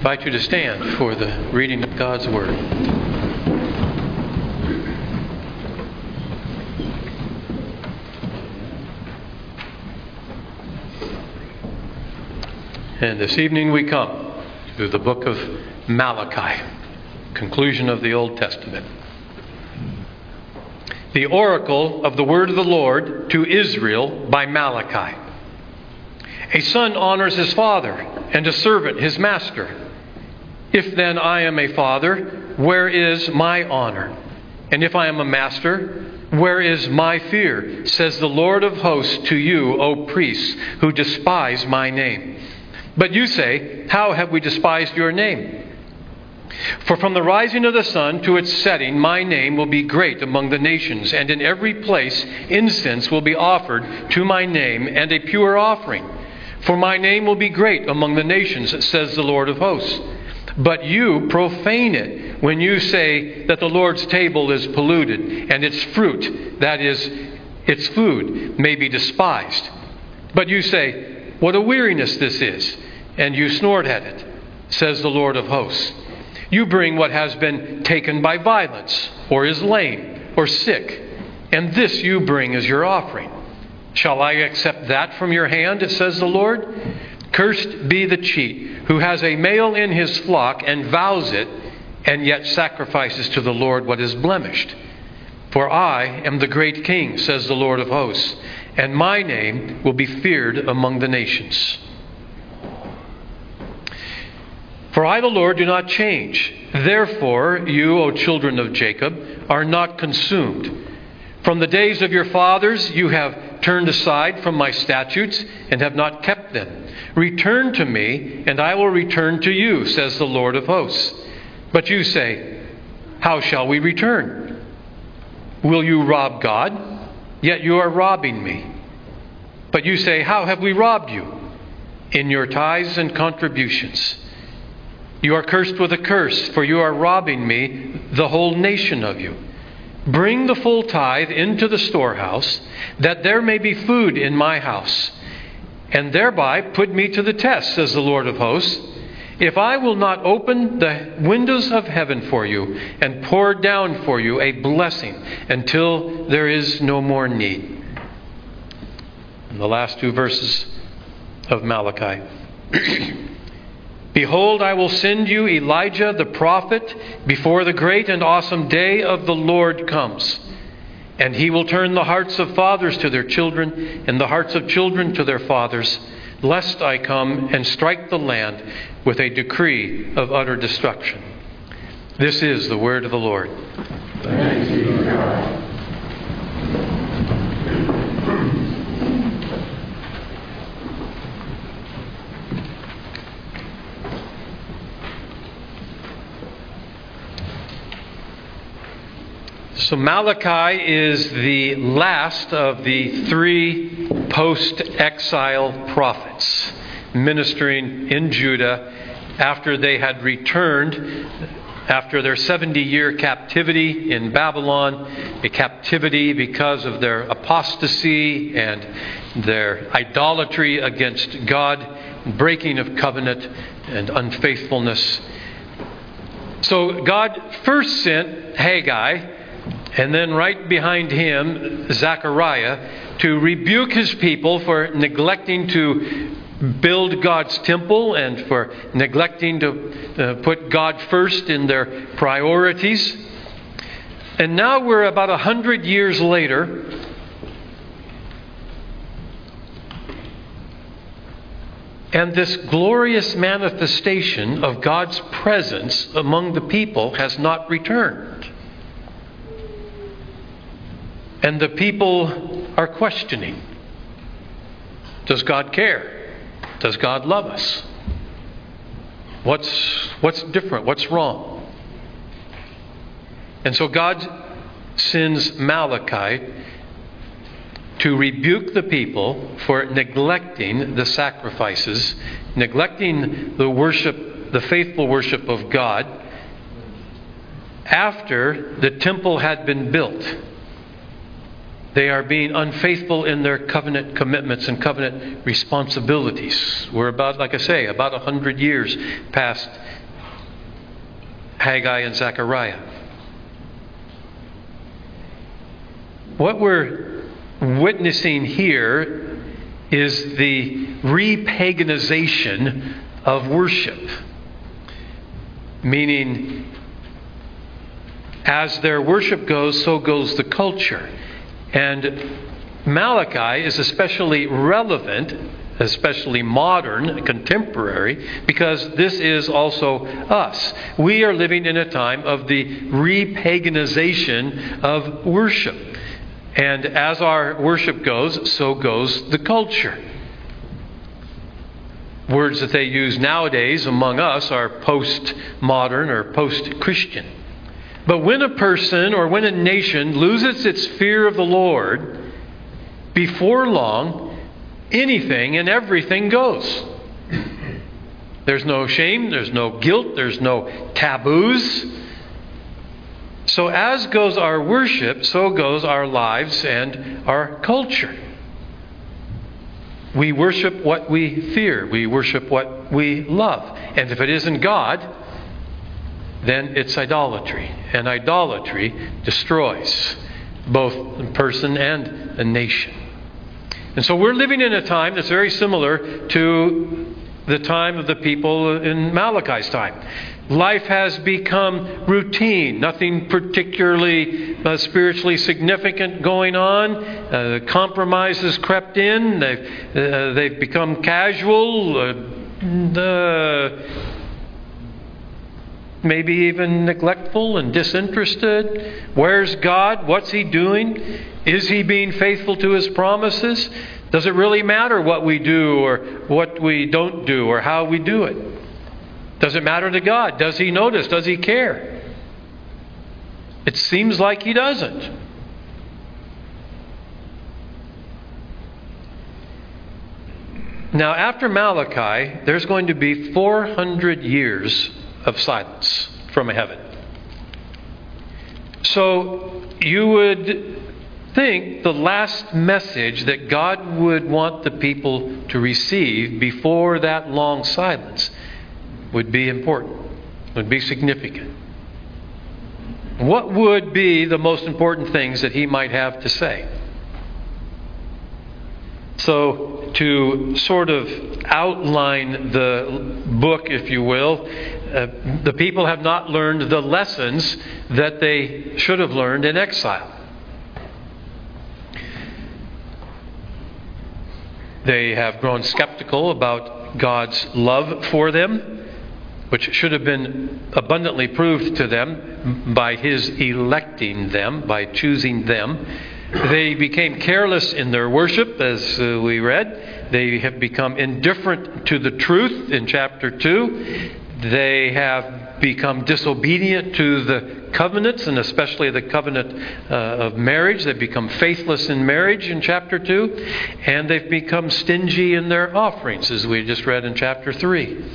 invite you to stand for the reading of God's Word. And this evening we come to the book of Malachi, conclusion of the Old Testament. The oracle of the word of the Lord to Israel by Malachi. A son honors his father, and a servant his master. If then I am a father, where is my honor? And if I am a master, where is my fear? Says the Lord of hosts to you, O priests, who despise my name. But you say, how have we despised your name? For from the rising of the sun to its setting, my name will be great among the nations, and in every place incense will be offered to my name, and a pure offering. For my name will be great among the nations, says the Lord of hosts. But you profane it when you say that the Lord's table is polluted, and its fruit, that is, its food, may be despised. But you say, what a weariness this is, and you snort at it, says the Lord of hosts. You bring what has been taken by violence, or is lame, or sick, and this you bring as your offering. Shall I accept that from your hand, says the Lord? Cursed be the cheat, who has a male in his flock and vows it, and yet sacrifices to the Lord what is blemished. For I am the great King, says the Lord of hosts, and my name will be feared among the nations. For I, the Lord, do not change. Therefore, you, O children of Jacob, are not consumed. From the days of your fathers you have turned aside from my statutes and have not kept them. Return to me, and I will return to you, says the Lord of hosts. But you say, how shall we return? Will you rob God? Yet you are robbing me. But you say, how have we robbed you? In your tithes and contributions. You are cursed with a curse, for you are robbing me, the whole nation of you. Bring the full tithe into the storehouse, that there may be food in my house, and thereby put me to the test, says the Lord of hosts, if I will not open the windows of heaven for you and pour down for you a blessing until there is no more need. And the last two verses of Malachi. Behold, I will send you Elijah the prophet before the great and awesome day of the Lord comes. And he will turn the hearts of fathers to their children, and the hearts of children to their fathers, lest I come and strike the land with a decree of utter destruction. This is the word of the Lord. Thanks be to God. So Malachi is the last of the three post-exile prophets ministering in Judah after they had returned after their 70-year captivity in Babylon, a captivity because of their apostasy and their idolatry against God, breaking of covenant and unfaithfulness. So God first sent Haggai, and then right behind him, Zechariah, to rebuke his people for neglecting to build God's temple and for neglecting to put God first in their priorities. And now we're about 100 years later. And this glorious manifestation of God's presence among the people has not returned. And the people are questioning. Does God care? Does God love us? What's different? What's wrong? And so God sends Malachi to rebuke the people for neglecting the sacrifices, neglecting the worship, the faithful worship of God after the temple had been built. They are being unfaithful in their covenant commitments and covenant responsibilities. We're about, like I say, about 100 years past Haggai and Zechariah. What we're witnessing here is the repaganization of worship. Meaning, as their worship goes, so goes the culture. And Malachi is especially relevant, especially modern, contemporary, because this is also us. We are living in a time of the repaganization of worship. And as our worship goes, so goes the culture. Words that they use nowadays among us are post-modern or post-Christian. But when a person or when a nation loses its fear of the Lord, before long, anything and everything goes. There's no shame, there's no guilt, there's no taboos. So as goes our worship, so goes our lives and our culture. We worship what we fear. We worship what we love. And if it isn't God, then it's idolatry. And idolatry destroys both a person and a nation. And so we're living in a time that's very similar to the time of the people in Malachi's time. Life has become routine. Nothing particularly spiritually significant going on. Compromise has crept in. They've become casual. Maybe even neglectful and disinterested. Where's God? What's He doing? Is He being faithful to His promises? Does it really matter what we do or what we don't do or how we do it? Does it matter to God? Does He notice? Does He care? It seems like He doesn't. Now, after Malachi, there's going to be 400 years of silence from heaven. So you would think the last message that God would want the people to receive before that long silence would be important, would be significant. What would be the most important things that He might have to say? So, to sort of outline the book, if you will, the people have not learned the lessons that they should have learned in exile. They have grown skeptical about God's love for them, which should have been abundantly proved to them by His electing them, by choosing them. They became careless in their worship, as we read. They have become indifferent to the truth in chapter 2. They have become disobedient to the covenants, and especially the covenant of marriage. They've become faithless in marriage in chapter 2. And they've become stingy in their offerings, as we just read in chapter 3.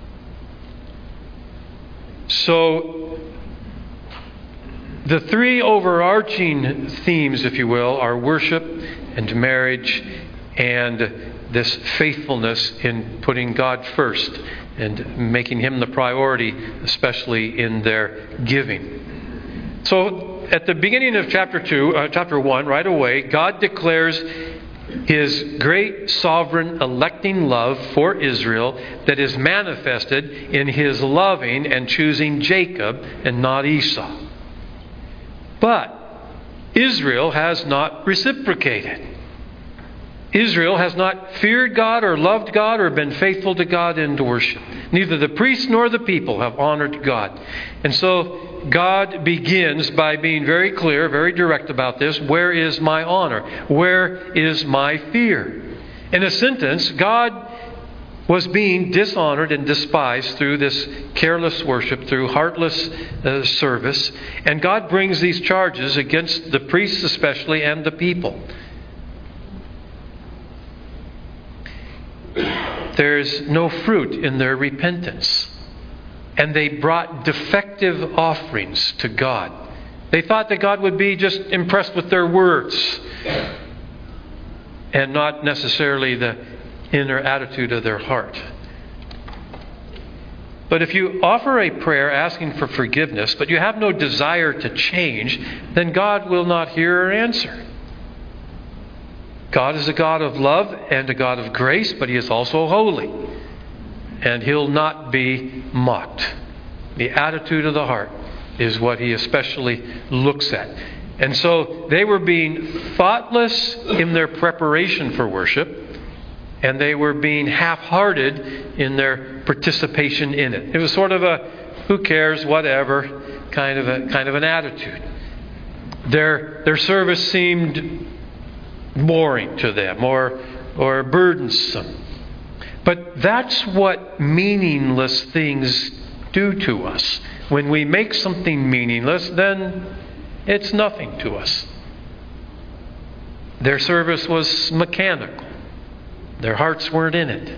So, the three overarching themes, if you will, are worship and marriage and this faithfulness in putting God first and making Him the priority, especially in their giving. So at the beginning of chapter 1, right away, God declares His great sovereign electing love for Israel that is manifested in His loving and choosing Jacob and not Esau. But Israel has not reciprocated. Israel has not feared God or loved God or been faithful to God in worship. Neither the priests nor the people have honored God. And so God begins by being very clear, very direct about this. Where is my honor? Where is my fear? In a sentence, God was being dishonored and despised through this careless worship, through heartless service. And God brings these charges against the priests especially and the people. There's no fruit in their repentance. And they brought defective offerings to God. They thought that God would be just impressed with their words and not necessarily the inner attitude of their heart. But if you offer a prayer asking for forgiveness, but you have no desire to change, then God will not hear or answer. God is a God of love and a God of grace, but He is also holy. And He'll not be mocked. The attitude of the heart is what He especially looks at. And so they were being thoughtless in their preparation for worship, and they were being half-hearted in their participation in it. It was sort of a who cares, whatever kind of an attitude. Their service seemed boring to them or burdensome. But that's what meaningless things do to us. When we make something meaningless, then it's nothing to us. Their service was mechanical. Their hearts weren't in it.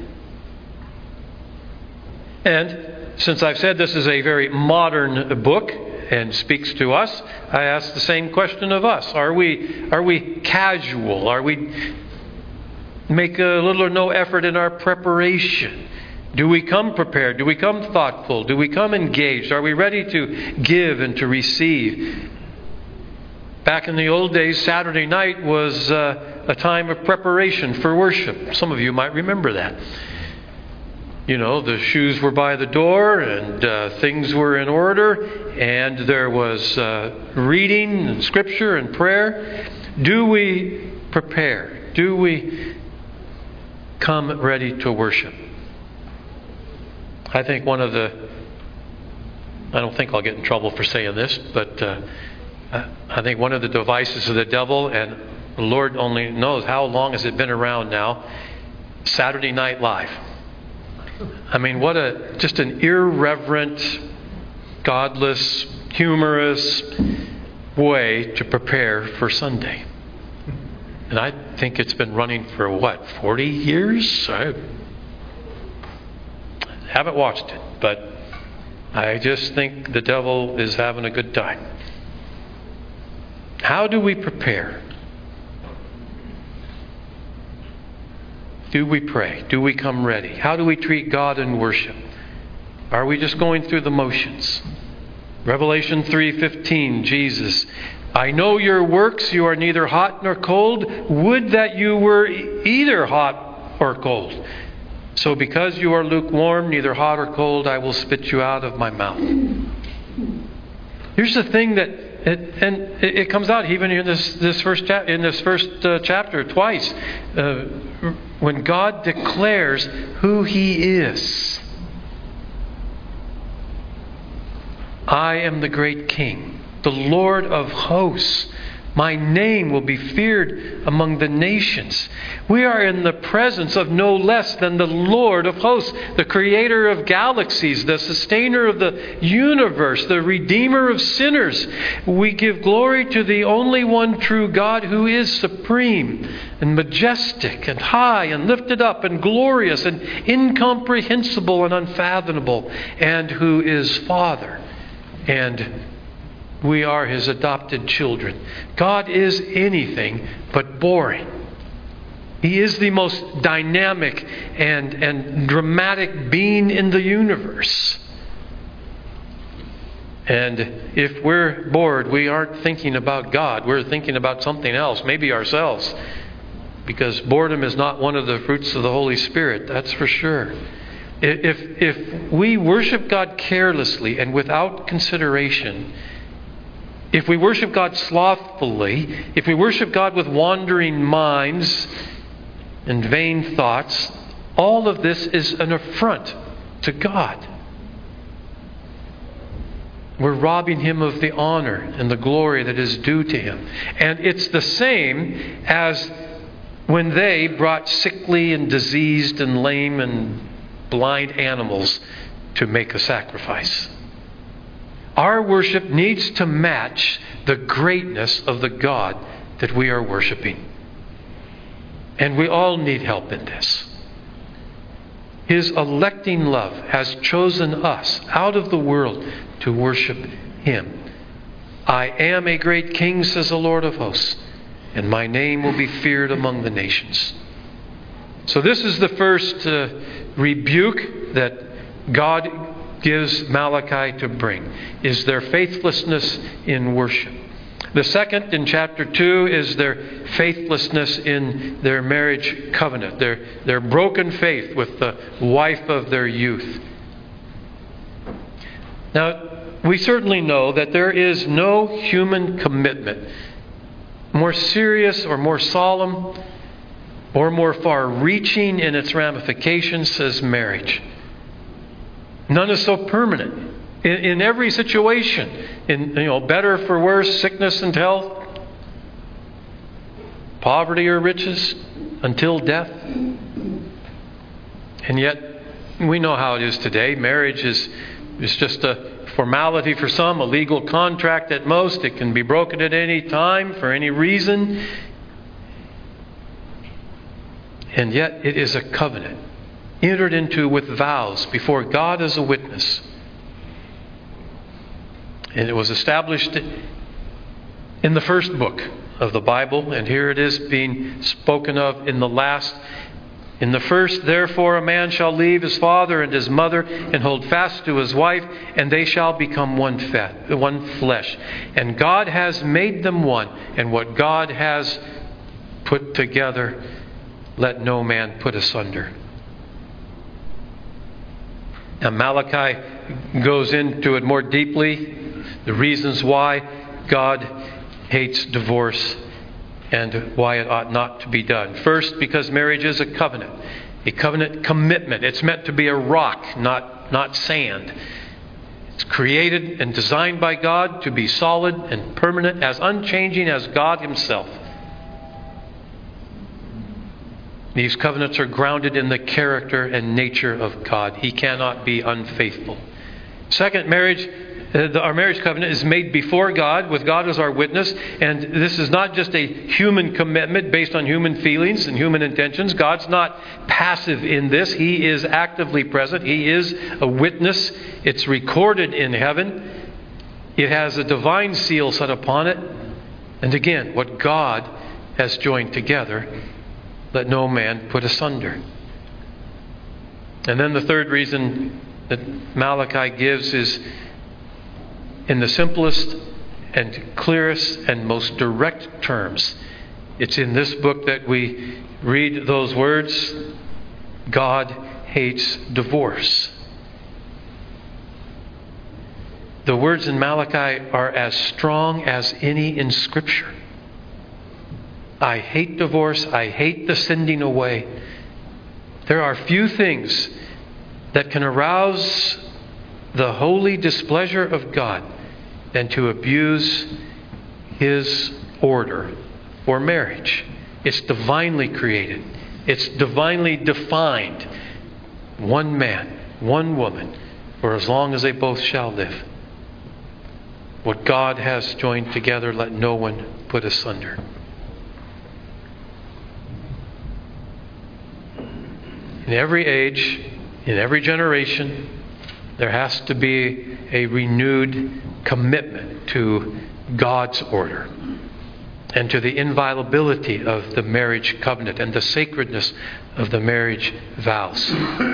And since I've said this is a very modern book and speaks to us, I ask the same question of us. Are we casual? Are we make a little or no effort in our preparation? Do we come prepared? Do we come thoughtful? Do we come engaged? Are we ready to give and to receive? Back in the old days, Saturday night was a time of preparation for worship. Some of you might remember that. You know, the shoes were by the door and things were in order, and there was reading and scripture and prayer. Do we prepare? Do we come ready to worship? I think I don't think I'll get in trouble for saying this, but I think one of the devices of the devil, and the Lord only knows how long has it been around now, Saturday Night Live. I mean, just an irreverent, godless, humorous way to prepare for Sunday. And I think it's been running for 40 years? I haven't watched it, but I just think the devil is having a good time. How do we prepare? Do we pray? Do we come ready? How do we treat God in worship? Are we just going through the motions? Revelation 3:15, Jesus, I know your works, you are neither hot nor cold. Would that you were either hot or cold. So because you are lukewarm, neither hot or cold, I will spit you out of my mouth. Here's the thing that it comes out even in this first chapter twice, when God declares who He is. I am the great King, the Lord of hosts. My name will be feared among the nations. We are in the presence of no less than the Lord of hosts, the creator of galaxies, the sustainer of the universe, the redeemer of sinners. We give glory to the only one true God who is supreme and majestic and high and lifted up and glorious and incomprehensible and unfathomable, and who is Father. And we are His adopted children. God is anything but boring. He is the most dynamic and dramatic being in the universe. And if we're bored, we aren't thinking about God. We're thinking about something else, maybe ourselves. Because boredom is not one of the fruits of the Holy Spirit, that's for sure. If we worship God carelessly and without consideration, if we worship God slothfully, if we worship God with wandering minds and vain thoughts, all of this is an affront to God. We're robbing Him of the honor and the glory that is due to Him. And it's the same as when they brought sickly and diseased and lame and blind animals to make a sacrifice. Our worship needs to match the greatness of the God that we are worshiping. And we all need help in this. His electing love has chosen us out of the world to worship Him. I am a great King, says the Lord of hosts, and my name will be feared among the nations. So this is the first rebuke that God gives Malachi to bring is their faithlessness in worship. The second, in chapter 2, is their faithlessness in their marriage covenant, their broken faith with the wife of their youth. Now, we certainly know that there is no human commitment more serious or more solemn or more far-reaching in its ramifications as marriage. None is so permanent. In every situation, better for worse, sickness and health, poverty or riches, until death. And yet, we know how it is today. Marriage is just a formality for some, a legal contract at most. It can be broken at any time for any reason. And yet it is a covenant entered into with vows before God as a witness. And it was established in the first book of the Bible, and here it is being spoken of in the last. In the first, therefore, a man shall leave his father and his mother and hold fast to his wife, and they shall become one flesh. And God has made them one, and what God has put together, let no man put asunder. Now Malachi goes into it more deeply, the reasons why God hates divorce and why it ought not to be done. First, because marriage is a covenant commitment. It's meant to be a rock, not sand. It's created and designed by God to be solid and permanent, as unchanging as God Himself. These covenants are grounded in the character and nature of God. He cannot be unfaithful. Second, our marriage covenant is made before God, with God as our witness. And this is not just a human commitment based on human feelings and human intentions. God's not passive in this. He is actively present. He is a witness. It's recorded in heaven. It has a divine seal set upon it. And again, what God has joined together, let no man put asunder. And then the third reason that Malachi gives is in the simplest and clearest and most direct terms. It's in this book that we read those words, God hates divorce. The words in Malachi are as strong as any in Scripture. I hate divorce. I hate the sending away. There are few things that can arouse the holy displeasure of God than to abuse His order for marriage. It's divinely created. It's divinely defined. One man, one woman, for as long as they both shall live. What God has joined together, let no one put asunder. In every age, in every generation, there has to be a renewed commitment to God's order and to the inviolability of the marriage covenant and the sacredness of the marriage vows.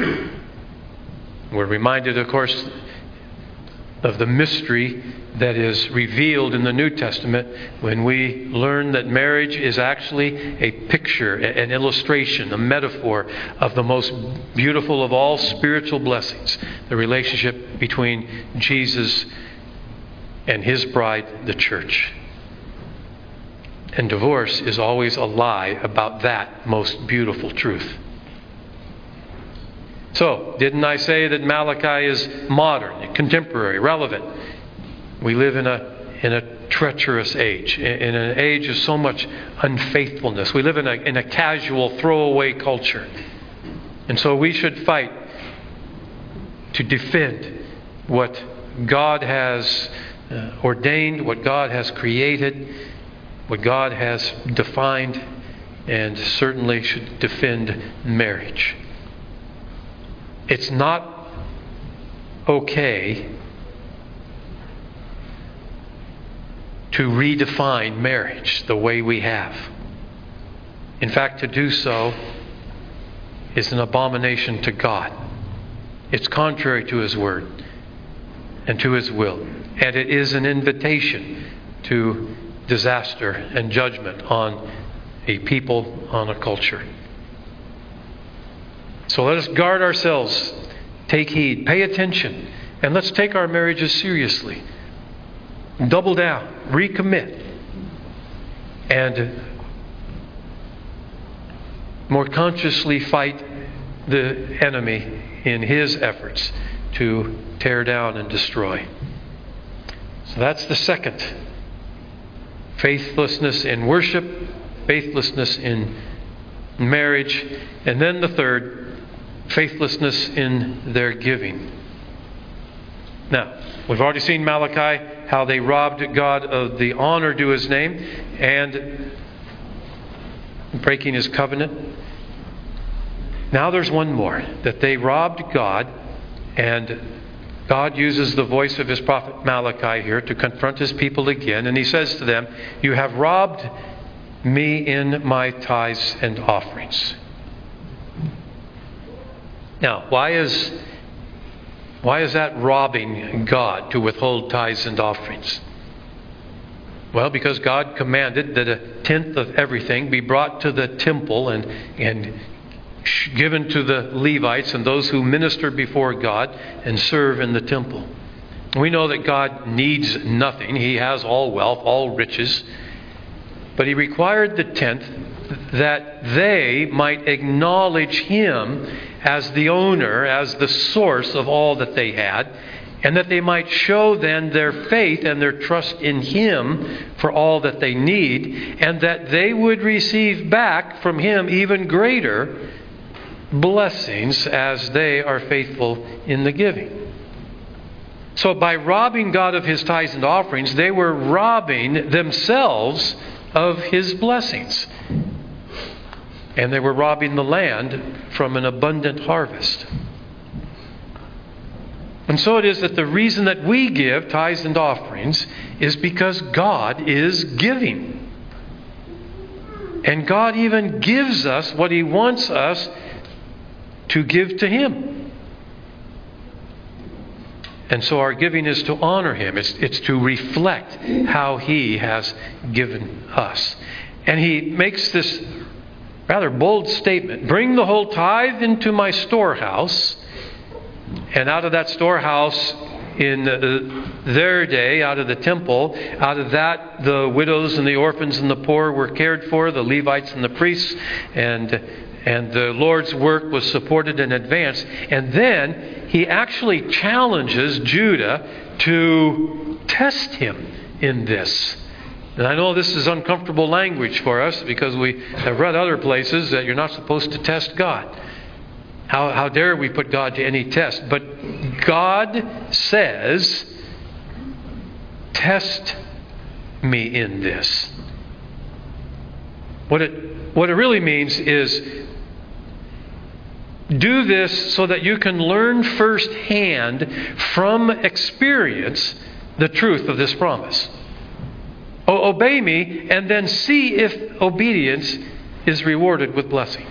We're reminded, of course, of the mystery that is revealed in the New Testament when we learn that marriage is actually a picture, an illustration, a metaphor of the most beautiful of all spiritual blessings, the relationship between Jesus and His bride, the church. And divorce is always a lie about that most beautiful truth. So, didn't I say that Malachi is modern, contemporary, relevant? We live in a treacherous age, in an age of so much unfaithfulness. We live in a casual, throwaway culture. And so we should fight to defend what God has ordained, what God has created, what God has defined, and certainly should defend marriage. It's not okay to redefine marriage the way we have. In fact, to do so is an abomination to God. It's contrary to His Word. and to His will. And it is an invitation to disaster and judgment on a people, on a culture. So let us guard ourselves, take heed, pay attention, and let's take our marriages seriously. Double down, recommit, and more consciously fight the enemy in his efforts to tear down and destroy. So that's the second. Faithlessness in worship, faithlessness in marriage, and then the third, faithlessness in their giving. Now, we've already seen Malachi, how they robbed God of the honor due His name and breaking His covenant. Now there's one more, that they robbed God, and God uses the voice of His prophet Malachi here to confront His people again, and He says to them, "You have robbed me in my tithes and offerings." Now, why is that robbing God to withhold tithes and offerings? Well, because God commanded that 1/10 of everything be brought to the temple and given to the Levites and those who minister before God and serve in the temple. We know that God needs nothing. He has all wealth, all riches. But He required the 1/10 that they might acknowledge Him as the owner, as the source of all that they had, and that they might show then their faith and their trust in Him for all that they need, and that they would receive back from Him even greater blessings as they are faithful in the giving. So by robbing God of His tithes and offerings, they were robbing themselves of His blessings. And they were robbing the land from an abundant harvest. And so it is that the reason that we give tithes and offerings is because God is giving. And God even gives us what He wants us to give to Him. And so our giving is to honor Him. It's to reflect how He has given us. And He makes this rather bold statement: "Bring the whole tithe into my storehouse." And out of that storehouse in their day, out of the temple, out of that the widows and the orphans and the poor were cared for, the Levites and the priests, and the Lord's work was supported in advance. And then He actually challenges Judah to test Him in this. And I know this is uncomfortable language for us because we have read other places that you're not supposed to test God. How dare we put God to any test? But God says, "Test me in this." What it really means is, do this so that you can learn firsthand from experience the truth of this promise. Obey me and then see if obedience is rewarded with blessing.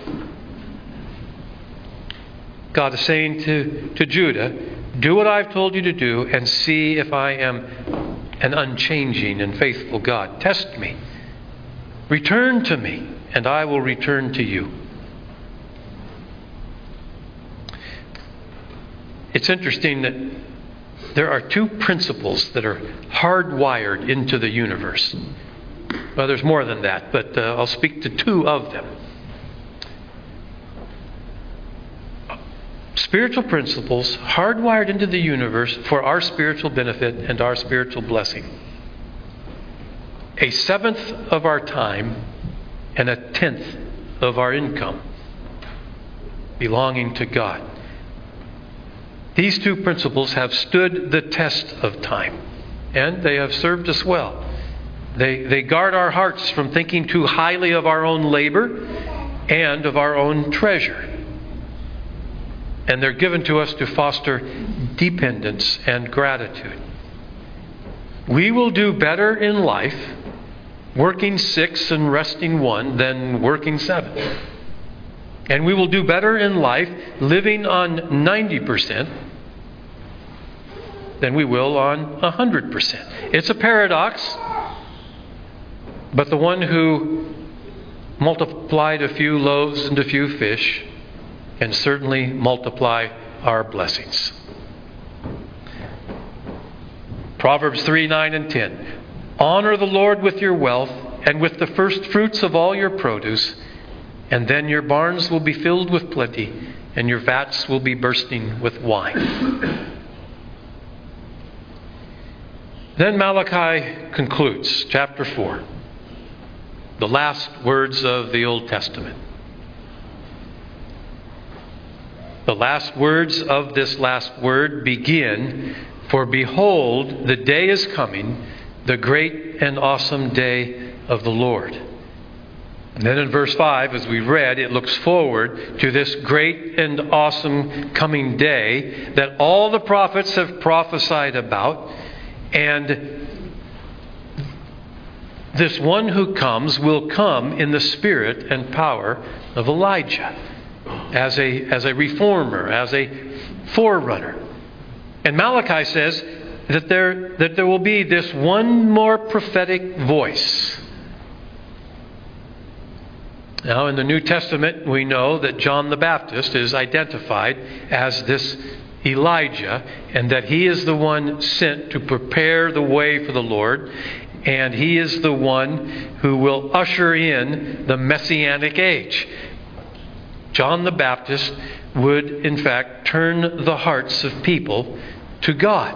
God is saying to Judah, do what I've told you to do and see if I am an unchanging and faithful God. Test me. Return to me and I will return to you. It's interesting that there are two principles that are hardwired into the universe. Well, there's more than that, but I'll speak to two of them. Spiritual principles hardwired into the universe for our spiritual benefit and our spiritual blessing. 1/7 of our time and 1/10 of our income belonging to God. These two principles have stood the test of time, and they have served us well. They guard our hearts from thinking too highly of our own labor and of our own treasure. And they're given to us to foster dependence and gratitude. We will do better in life working 6 and resting 1 than working 7. And we will do better in life living on 90% than we will on 100%. It's a paradox, but the one who multiplied a few loaves and a few fish can certainly multiply our blessings. Proverbs 3, 9, and 10. Honor the Lord with your wealth and with the first fruits of all your produce, and then your barns will be filled with plenty, and your vats will be bursting with wine. Then Malachi concludes, chapter 4, the last words of the Old Testament. The last words of this last word begin, "For behold, the day is coming, the great and awesome day of the Lord." And then in verse 5, as we read, it looks forward to this great and awesome coming day that all the prophets have prophesied about. And this one who comes will come in the spirit and power of Elijah as a reformer, as a forerunner. And Malachi says that there will be this one more prophetic voice. Now, in the New Testament, we know that John the Baptist is identified as this Elijah, and that he is the one sent to prepare the way for the Lord, and he is the one who will usher in the Messianic age. John the Baptist would, in fact, turn the hearts of people to God.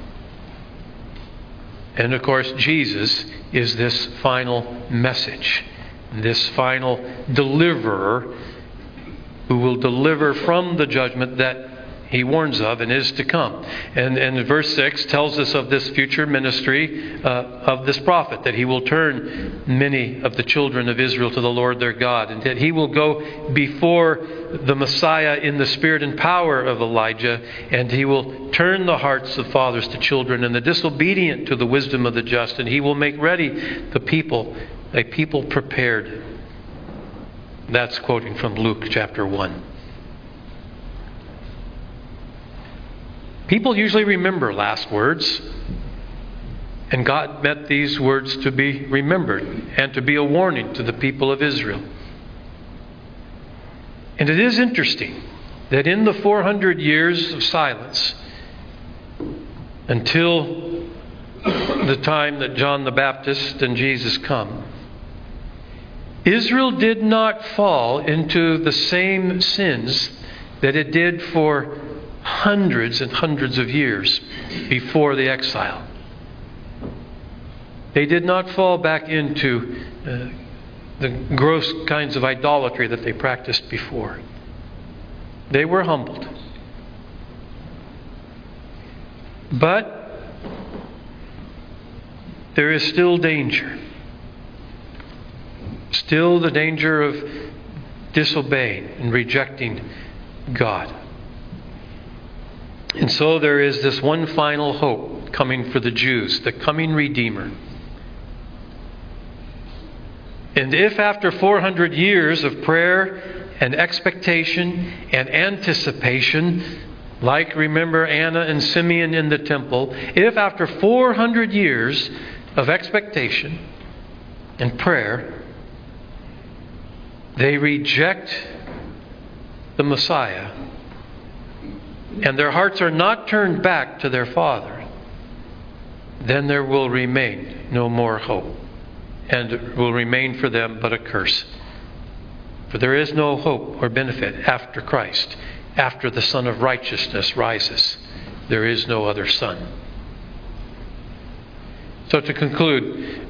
And, of course, Jesus is this final message, this final deliverer who will deliver from the judgment that he warns of and is to come. And verse 6 tells us of this future ministry of this prophet, that he will turn many of the children of Israel to the Lord their God, and that he will go before the Messiah in the spirit and power of Elijah, and he will turn the hearts of fathers to children and the disobedient to the wisdom of the just, and he will make ready the people, a people prepared. That's quoting from Luke chapter 1. People usually remember last words, and God meant these words to be remembered and to be a warning to the people of Israel. And it is interesting that in the 400 years of silence, until the time that John the Baptist and Jesus come, Israel did not fall into the same sins that it did for hundreds and hundreds of years before the exile. They did not fall back into the gross kinds of idolatry that they practiced before. They were humbled. But there is still danger. Still the danger of disobeying and rejecting God. And so there is this one final hope coming for the Jews, the coming Redeemer. And if after 400 years of prayer and expectation and anticipation, like remember Anna and Simeon in the temple, if after 400 years of expectation and prayer, they reject the Messiah, and their hearts are not turned back to their Father, then there will remain no more hope, and will remain for them but a curse. For there is no hope or benefit after Christ. After the Son of Righteousness rises, there is no other Son. So to conclude,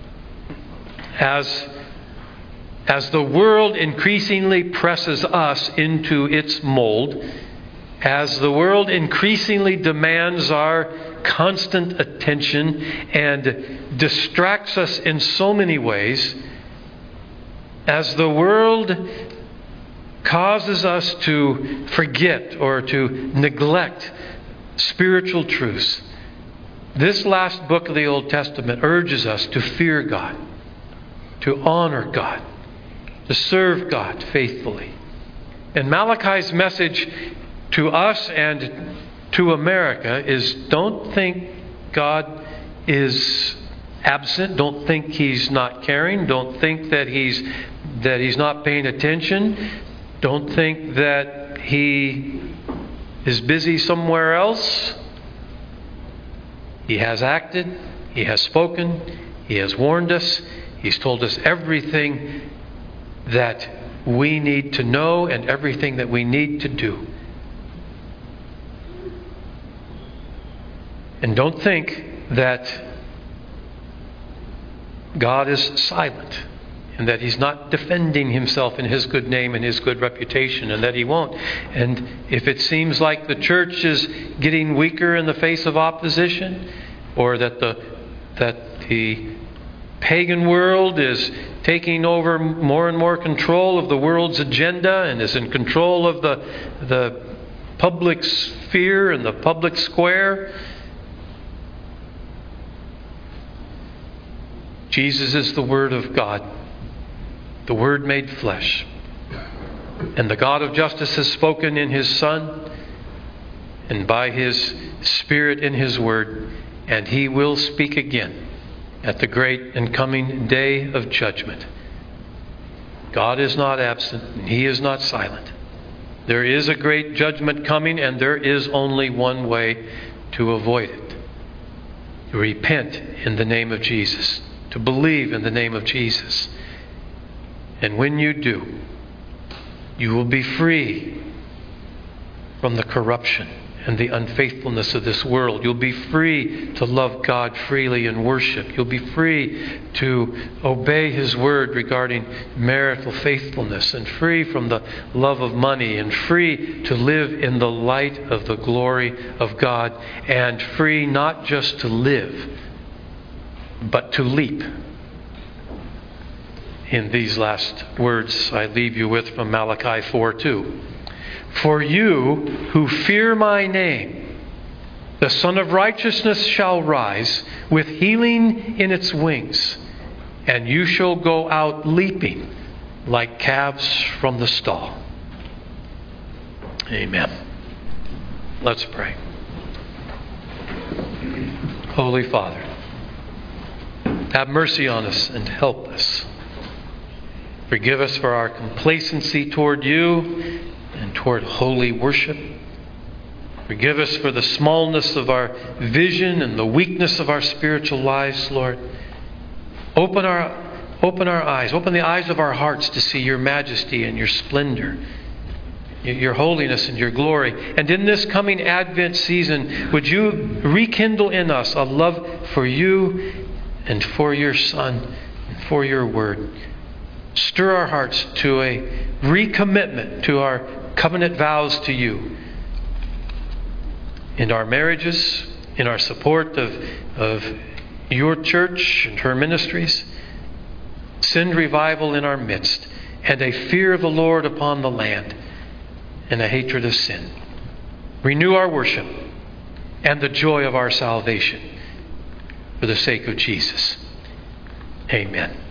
as the world increasingly presses us into its mold, as the world increasingly demands our constant attention and distracts us in so many ways, as the world causes us to forget or to neglect spiritual truths, this last book of the Old Testament urges us to fear God, to honor God, to serve God faithfully. And Malachi's message to us and to America is don't think God is absent. Don't think He's not caring. Don't think that He's not paying attention. Don't think that He is busy somewhere else. He has acted. He has spoken. He has warned us. He's told us everything that we need to know and everything that we need to do. And don't think that God is silent and that He's not defending Himself in His good name and His good reputation, and that He won't. And if it seems like the church is getting weaker in the face of opposition, or that the pagan world is taking over more and more control of the world's agenda and is in control of the public sphere and the public square, Jesus is the Word of God, the Word made flesh. And the God of justice has spoken in His Son and by His Spirit in His Word, and He will speak again at the great and coming day of judgment. God is not absent, and He is not silent. There is a great judgment coming, and there is only one way to avoid it: to repent in the name of Jesus, to believe in the name of Jesus. And when you do, you will be free from the corruption and the unfaithfulness of this world. You'll be free to love God freely and worship. You'll be free to obey His word regarding marital faithfulness, and free from the love of money, and free to live in the light of the glory of God, and free not just to live, but to leap. In these last words I leave you with from Malachi 4:2. For you who fear my name, the Son of Righteousness shall rise with healing in its wings, and you shall go out leaping like calves from the stall. Amen. Let's pray. Holy Father, have mercy on us and help us. Forgive us for our complacency toward you and toward holy worship. Forgive us for the smallness of our vision and the weakness of our spiritual lives, Lord. Open our eyes, open the eyes of our hearts to see your majesty and your splendor, your holiness and your glory. And in this coming Advent season, would you rekindle in us a love for you and for your Son and for your word. Stir our hearts to a recommitment to our covenant vows to you in our marriages, in our support of your church and her ministries. Send revival in our midst, and a fear of the Lord upon the land, and a hatred of sin. Renew our worship and the joy of our salvation for the sake of Jesus. Amen.